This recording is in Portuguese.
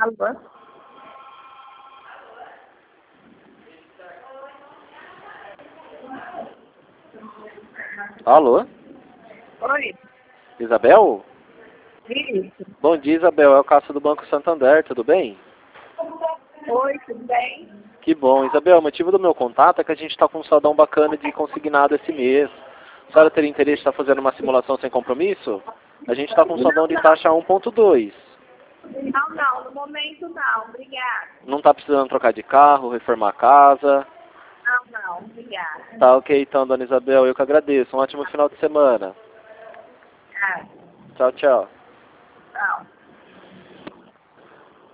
Alô? Alô? Oi, Isabel? isso. Bom dia, Isabel. É o Cássio do Banco Santander, tudo bem? Oi, tudo bem? Que bom. Isabel, o motivo do meu contato é que a gente está com um saldão bacana de consignado esse mês. A senhora teria interesse em estar fazendo uma simulação sem compromisso? A gente está com um saldão de taxa 1.2. Não, no momento não, obrigada. Não está precisando trocar de carro, reformar a casa? Não, obrigada. Tá ok então, dona Isabel. Eu que agradeço. Um ótimo final de semana. Ah, Tchau, tchau. não.